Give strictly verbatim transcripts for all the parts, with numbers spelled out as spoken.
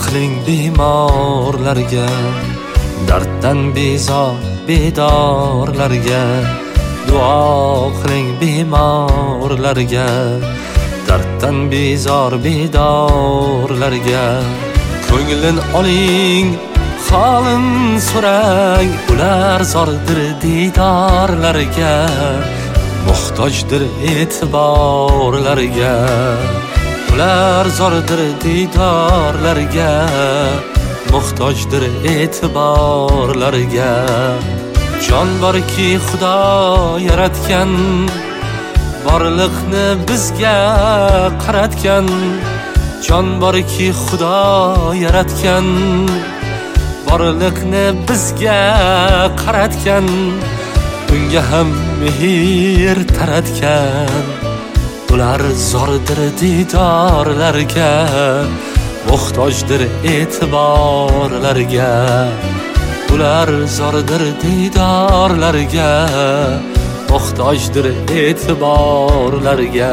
qiling bemorlarga, darddan bezor bedorlarga. Duo qiling bemorlarga, darddan bezor bedorlarga. Ko'nglin oling, holin so'rang, ular zordir didorlarga, muhtojdir e'tiborlarga. Ular zordir didorlarga, muhtojdir e'tiborlarga. Jon borki Xudo yaratgan, borliqni bizga qaratgan. Jon borki Xudo yaratgan, borliqni bizga qaratgan. Unga ham mehr taratgan. Ular zordir didorlarga, muhtojdir e'tiborlarga. Ular zordir didorlarga, muhtojdir e'tiborlarga.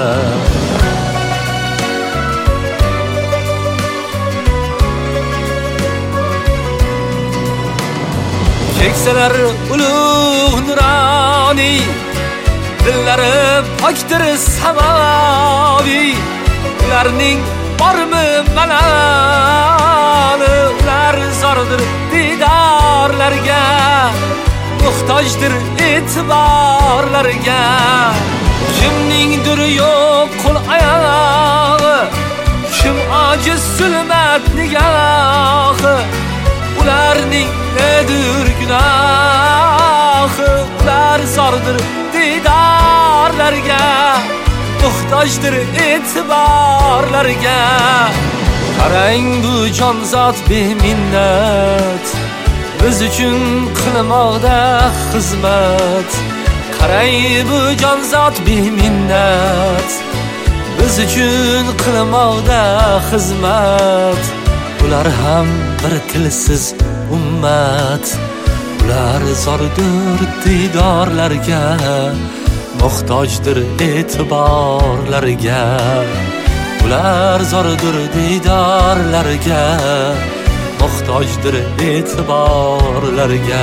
Keksalar ulug' nuroniy, dillari pokdir samaviy. Ularning bormi malali, ular zordir didorlarga, muhtojdir e'tiborlarga. Kimningdir yo'q qo'l oyog'i, kim ojiz zulmat nigohi. Ularning nedir gunohi, ular zordir didorlarga, muhtojdir e'tiborlarga. Qarang bu jonzot beminnat, biz uchun qilmoqda xizmat. Qarang bu jonzot beminnat, biz uchun qilmoqda xizmat. Ular ham bir tilsiz ummat, ular zordir didorlarga, muhtojdir e'tiborlarga. Ular zordir didorlarga, muhtojdir e'tiborlarga.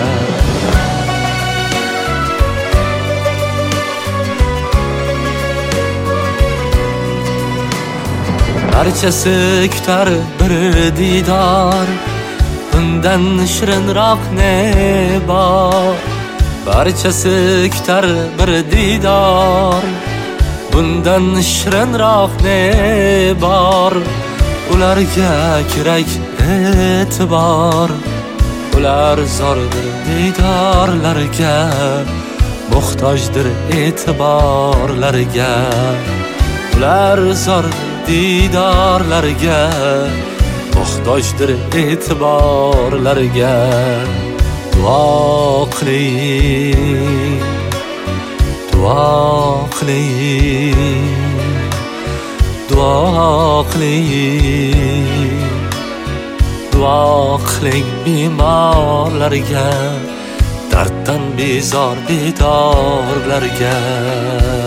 Barchasi kutar bir didor, bundan shirinroq ne bor. Barchasi kutar bir didor, bundan shirinroq ne bor. Ularga kerak e'tibor, ular zordir didorlarga, muhtojdir e'tiborlarga. Ular zordir didorlarga, muhtojdir e'tiborlarga. Duo qiling, duo qiling, duo qiling, duo qiling bemorlarga, darddan bezor bedorlarga.